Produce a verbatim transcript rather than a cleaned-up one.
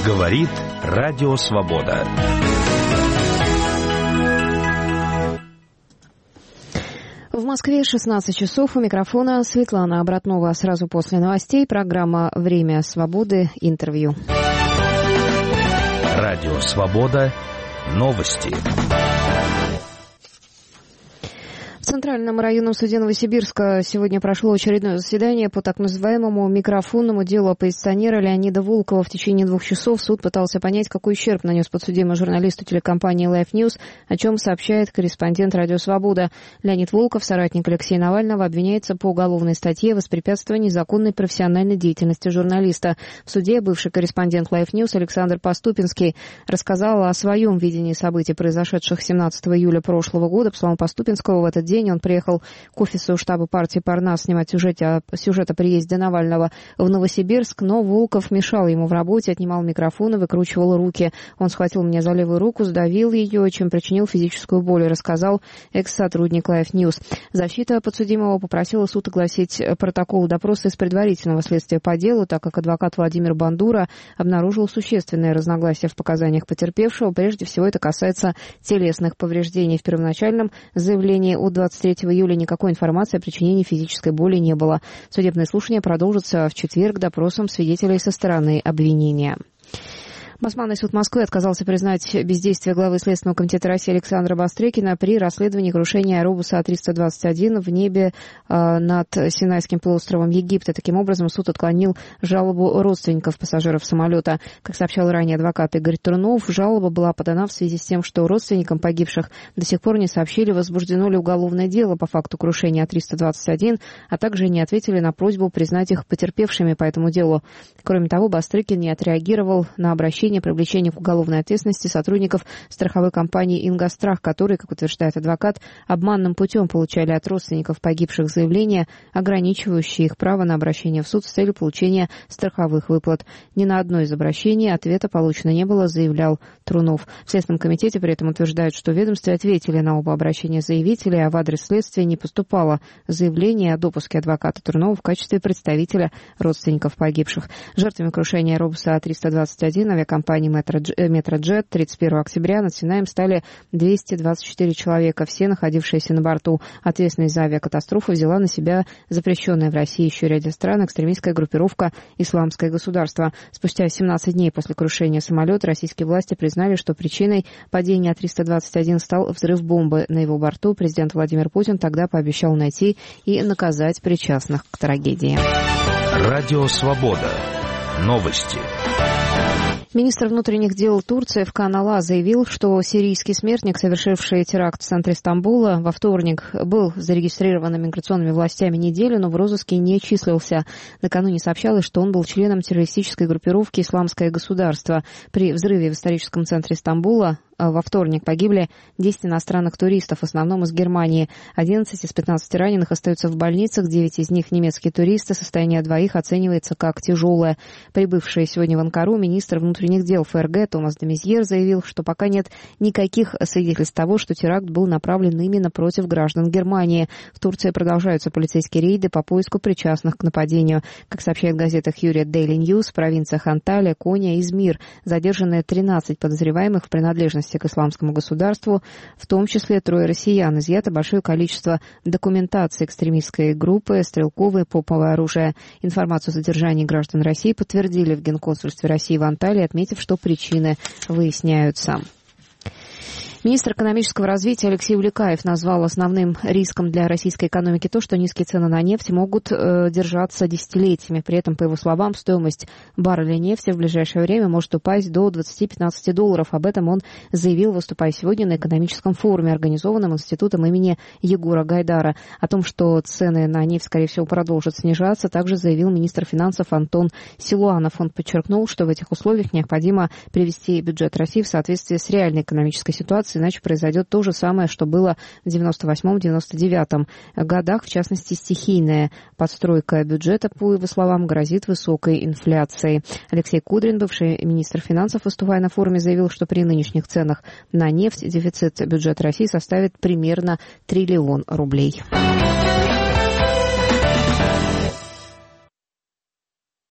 Говорит Радио Свобода. В Москве шестнадцать часов. У микрофона Светлана Обратнова. Сразу после новостей программа «Время свободы». Интервью. Радио Свобода. Новости. В Центральном районном суде Новосибирска сегодня прошло очередное заседание по так называемому микрофонному делу оппозиционера Леонида Волкова. В течение двух часов суд пытался понять, какой ущерб нанес подсудимый журналисту телекомпании Life News, о чем сообщает корреспондент Радио Свобода. Леонид Волков, соратник Алексея Навального, обвиняется по уголовной статье «Воспрепятствование незаконной профессиональной деятельности журналиста». В суде бывший корреспондент Life News Александр Поступинский рассказал о своем видении событий, произошедших семнадцатого июля прошлого года. По словам Поступинского, в этот день он приехал к офису штаба партии Парнас снимать сюжет о, сюжет о приезде Навального в Новосибирск, но Волков мешал ему в работе, отнимал микрофон и выкручивал руки. Он схватил меня за левую руку, сдавил ее, чем причинил физическую боль, рассказал экс-сотрудник Life News. Защита подсудимого попросила суд огласить протокол допроса из предварительного следствия по делу, так как адвокат Владимир Бандура обнаружил существенные разногласия в показаниях потерпевшего. Прежде всего, это касается телесных повреждений. В первоначальном заявлении от двадцать третьего июля никакой информации о причинении физической боли не было. Судебное слушание продолжится в четверг допросом свидетелей со стороны обвинения. Басманный суд Москвы отказался признать бездействие главы Следственного комитета России Александра Бастрыкина при расследовании крушения аэробуса А триста двадцать один в небе э, над Синайским полуостровом Египта. Таким образом, суд отклонил жалобу родственников пассажиров самолета. Как сообщал ранее адвокат Игорь Трунов, жалоба была подана в связи с тем, что родственникам погибших до сих пор не сообщили, возбуждено ли уголовное дело по факту крушения А триста двадцать один, а также не ответили на просьбу признать их потерпевшими по этому делу. Кроме того, Бастрыкин не отреагировал на обращение о привлечении к уголовной ответственности сотрудников страховой компании «Ингострах», которые, как утверждает адвокат, обманным путем получали от родственников погибших заявления, ограничивающие их право на обращение в суд с целью получения страховых выплат. Ни на одно из обращений ответа получено не было, заявлял Трунов. В Следственном комитете при этом утверждают, что в ведомстве ответили на оба обращения заявителей, а в адрес следствия не поступало заявление о допуске адвоката Трунова в качестве представителя родственников погибших. Жертвами крушения аэробуса А триста двадцать один авиакомпании компании «Метроджет» тридцать первого октября над Синаем стали двести двадцать четыре человека, все находившиеся на борту. Ответственность за авиакатастрофу взяла на себя запрещенная в России еще в ряде стран экстремистская группировка «Исламское государство». Спустя семнадцать дней после крушения самолета российские власти признали, что причиной падения А триста двадцать один стал взрыв бомбы на его борту. Президент Владимир Путин тогда пообещал найти и наказать причастных к трагедии. Радио Свобода. Новости. Министр внутренних дел Турции Эфкан Ала заявил, что сирийский смертник, совершивший теракт в центре Стамбула, во вторник был зарегистрирован миграционными властями неделю, но в розыске не числился. Накануне сообщалось, что он был членом террористической группировки «Исламское государство». При взрыве в историческом центре Стамбула во вторник погибли десять иностранных туристов, в основном из Германии. одиннадцать из пятнадцати раненых остаются в больницах, девять из них немецкие туристы. Состояние двоих оценивается как тяжелое. Прибывший сегодня в Анкару министр внутренних дел ФРГ Томас де Мезьер заявил, что пока нет никаких свидетельств того, что теракт был направлен именно против граждан Германии. В Турции продолжаются полицейские рейды по поиску причастных к нападению. Как сообщает газета Hurriyet Daily News, в провинциях Анталия, Коня и Измир задержаны тринадцать подозреваемых в принадлежности к исламскому государству, в том числе трое россиян. Изъято большое количество документации экстремистской группы, стрелковое и помповое оружие. Информацию о задержании граждан России подтвердили в Генконсульстве России в Анталии, отметив, что причины выясняются. Министр экономического развития Алексей Уликаев назвал основным риском для российской экономики то, что низкие цены на нефть могут э, держаться десятилетиями. При этом, по его словам, стоимость барреля нефти в ближайшее время может упасть до двадцати-пятнадцати долларов. Об этом он заявил, выступая сегодня на экономическом форуме, организованном институтом имени Егора Гайдара. О том, что цены на нефть, скорее всего, продолжат снижаться, также заявил министр финансов Антон Силуанов. Он подчеркнул, что в этих условиях необходимо привести бюджет России в соответствие с реальной экономической ситуацией, иначе произойдет то же самое, что было в девяносто восьмом — девяносто девятом годах. В частности, стихийная подстройка бюджета, по его словам, грозит высокой инфляцией. Алексей Кудрин, бывший министр финансов, выступая на форуме, заявил, что при нынешних ценах на нефть дефицит бюджета России составит примерно триллион рублей.